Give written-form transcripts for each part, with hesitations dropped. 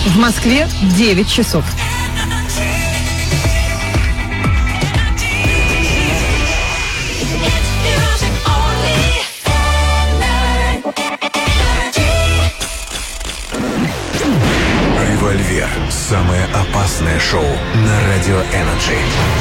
В Москве 9 часов. «Револьвер» – самое опасное шоу на Радио Energy.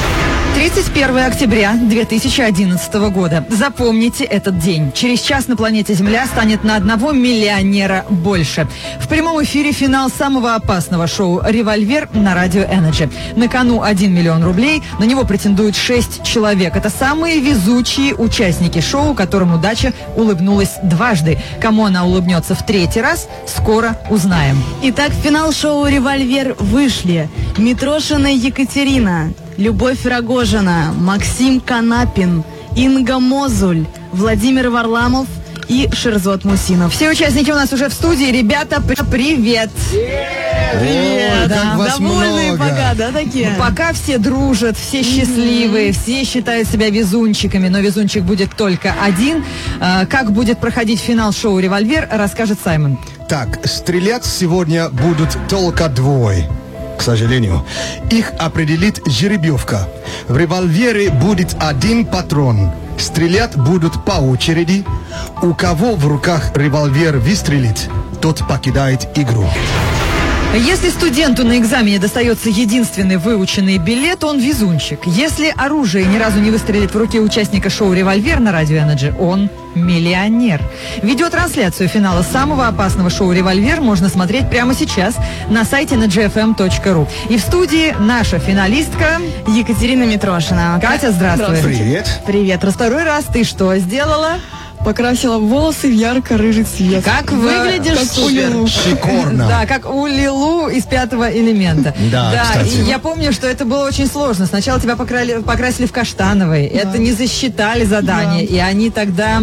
31 октября 2011 года. Запомните этот день. Через час на планете Земля станет на одного миллионера больше. В прямом эфире финал самого опасного шоу «Револьвер» на Радио Energy. На кону 1 миллион рублей. На него претендуют 6 человек. Это самые везучие участники шоу, которым удача улыбнулась дважды. Кому она улыбнется в третий раз, скоро узнаем. Итак, в финал шоу «Револьвер» вышли Митрошина Екатерина, Любовь Рогожина, Максим Канапин, Инга Мозуль, Владимир Варламов и Шерзот Мусинов. Все участники у нас уже в студии. Ребята, привет! Привет! как вас Довольные много. пока, да, такие? Пока все дружат, все счастливые, все считают себя везунчиками, но везунчик будет только один. Как будет проходить финал шоу «Револьвер», расскажет Саймон. Так, стрелять сегодня будут только двое, к сожалению. Их определит жеребьевка. В «Револьвере» будет один патрон. Стрелять будут по очереди. У кого в руках револьвер выстрелит, тот покидает игру. Если студенту на экзамене достается единственный выученный билет, он везунчик. Если оружие ни разу не выстрелит в руке участника шоу «Револьвер» на Радио Energy, он миллионер. Видеотрансляцию финала самого опасного шоу «Револьвер» можно смотреть прямо сейчас на сайте energyfm.ru. И в студии наша финалистка Екатерина Митрошина. Катя, здравствуй. Привет. Привет. Второй раз ты что сделала? Покрасила волосы в ярко-рыжий цвет. Как Выглядишь как супер. Лилу. Шикарно. Да, как у Лилу из «Пятого элемента». Да, кстати. И я помню, что это было очень сложно. Сначала тебя покрасили в каштановый. Это не засчитали задание. Да. И они тогда,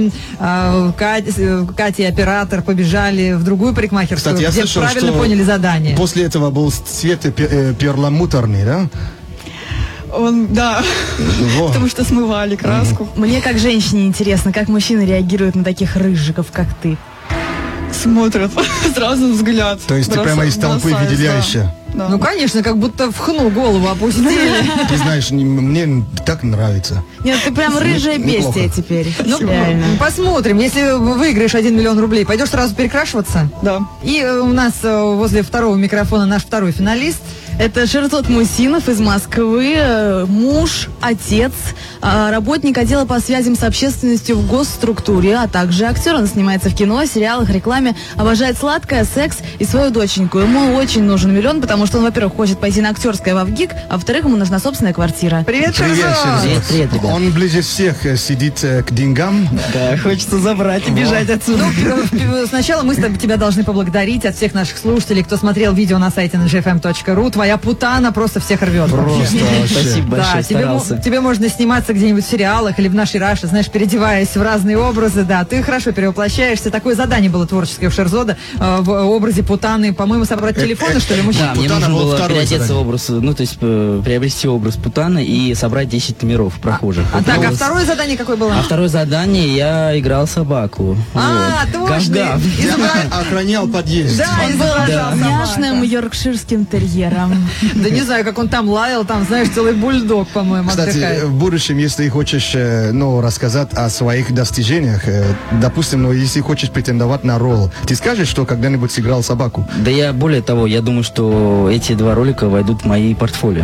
Катя и оператор, побежали в другую парикмахерскую, Кстати, я где слышал, правильно что поняли задание. После этого был цвет перламутрный, да? Да, Во. потому что смывали краску. Мне как женщине интересно, как мужчины реагируют на таких рыжиков, как ты. Смотрят, сразу взгляд. То есть ты прямо из толпы бросается, выделяешься? Да. Ну, конечно, как будто в хну голову опустили. Ты знаешь, мне так нравится. Нет, ты прям рыжая Неплохо. бестия теперь. Ну, Реально. посмотрим. Если выиграешь 1 миллион рублей, пойдешь сразу перекрашиваться? Да. И у нас возле второго микрофона наш второй финалист. Это Шерзот Мусинов из Москвы, муж, отец, работник отдела по связям с общественностью в госструктуре, а также актер. Он снимается в кино, сериалах, рекламе, обожает сладкое, секс и свою доченьку. Ему очень нужен миллион, потому что он, во-первых, хочет пойти на актерское в ВГИК, а во-вторых, ему нужна собственная квартира. Привет, Привет, Шерзот! Шерзот. Привет, ребят. Он ближе всех сидит к деньгам. Да, хочется забрать и бежать отсюда. Ну, сначала мы тебя должны поблагодарить от всех наших слушателей, кто смотрел видео на сайте energyfm.ru. Твоя путана просто всех рвет. Просто вообще. Спасибо большое, старался. тебе можно сниматься где-нибудь в сериалах или в нашей Раше, знаешь, переодеваясь в разные образы, да. Ты хорошо перевоплощаешься. Такое задание было творческое у Шерзода в образе путаны. По-моему, собрать телефоны, что ли, мужчин? Да, мне Путана нужно был было второй переодеться задание. в образ, ну, то есть приобрести образ Путана и собрать 10 номеров прохожих. А так, а Вот. второе задание какое было? А второе задание я играл собаку. А, Вот. точно. Гав-гав. Я охранял подъезд. Да, изображал собаку. Няшным йоркширским терьером. Да не знаю, как он там лаял, там, знаешь, целый бульдог, по-моему, Кстати, отдыхает. в будущем, если хочешь рассказать о своих достижениях, допустим, если хочешь претендовать на роль, ты скажешь, что когда-нибудь сыграл собаку? Да я, более того, я думаю, что эти 2 ролика войдут в мои портфолио.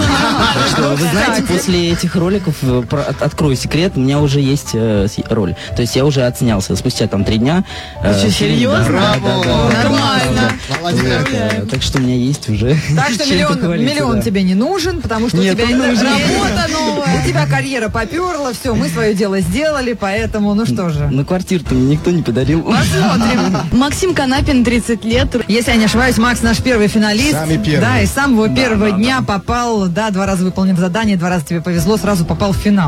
Так что, вы знаете, после этих роликов, открою секрет, у меня уже есть роль. То есть я уже отснялся спустя там 3 дня. Что, серьезно? Браво! Нормально. Молодец. Так что у меня есть уже. Так что чем похвалиться, миллион да. тебе не нужен, потому что Нет, у тебя он это нужен. работа новая, у тебя карьера поперла, все, мы свое дело сделали, поэтому, ну что же. Ну, квартиру-то мне никто не подарил. Посмотрим. Максим Канапин, 30 лет. Если я не ошибаюсь, Макс наш первый финалист. Самый первый. Да, и с самого первого дня попал, да, 2 раза выполнив задание, 2 раза тебе повезло, сразу попал в финал.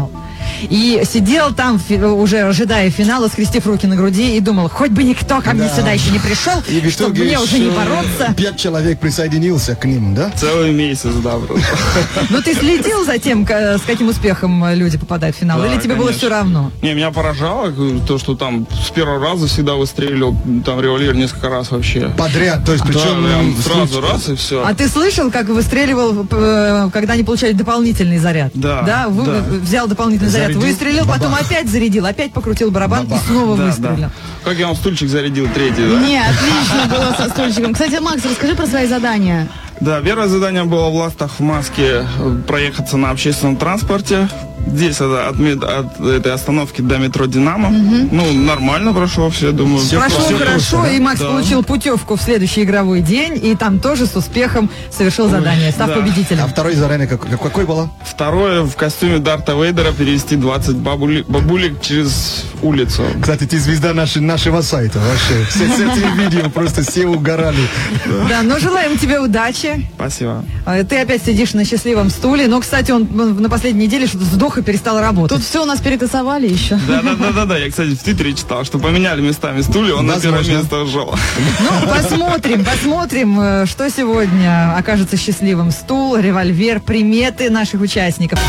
и сидел там уже ожидая финала, скрестив руки на груди и думал, хоть бы никто ко мне сюда еще не пришел, И в чтобы итоге мне уже не еще бороться. 5 человек присоединился к ним, да? Целый месяц, да, просто. Ну ты следил за тем, с каким успехом люди попадают в финал, Да, или тебе было конечно. все равно? Не, меня поражало то, что там с первого раза всегда выстреливал, там револьвер несколько раз вообще. Подряд, то есть причем... Да, прям сразу раз и все. А ты слышал, как выстреливал, когда они получали дополнительный заряд? Да, Да, да. взял дополнительный заряд, Зарядил, выстрелил, потом бабах. опять зарядил, опять покрутил барабан Бабах. и снова Да, выстрелил. да. Как я вам стульчик зарядил, третий, да? Не, отлично было со стульчиком. Кстати, Макс, расскажи про свои задания. Да, первое задание было в Ластах в Маске проехаться на общественном транспорте. Здесь от этой остановки до метро «Динамо». Ну, нормально прошло все, думаю. Прошло Всё хорошо, просто, и Макс Да. получил путевку в следующий игровой день, и там тоже с успехом совершил задание, став да. победителем. А второе задание какой было? Второе, в костюме Дарта Вейдера перевести 20 бабулек через улицу. Кстати, ты звезда нашего сайта вообще. С этим видео просто все угорали. Да, но желаем тебе удачи. Спасибо. Ты опять сидишь на счастливом стуле, но, кстати, он на последней неделе что-то с вдоха перестал работать. Тут все у нас перетасовали еще. Да. Я, кстати, в Твиттере читал, что поменяли местами стулья, он на первое Возможно. место ушел. Ну, посмотрим, что сегодня окажется счастливым. Стул, револьвер, приметы наших участников.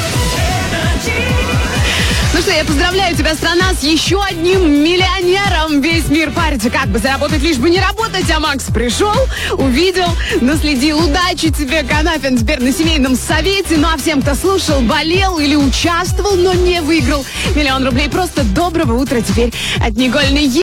Ну что, я поздравляю тебя, страна, с еще одним миллионером. Весь мир парится, как бы заработать, лишь бы не работать. А Макс пришел, увидел, наследил. Удачи тебе, Канапин, теперь на семейном совете. Ну а всем, кто слушал, болел или участвовал, но не выиграл 1 000 000 рублей. Просто доброго утра теперь от Негольной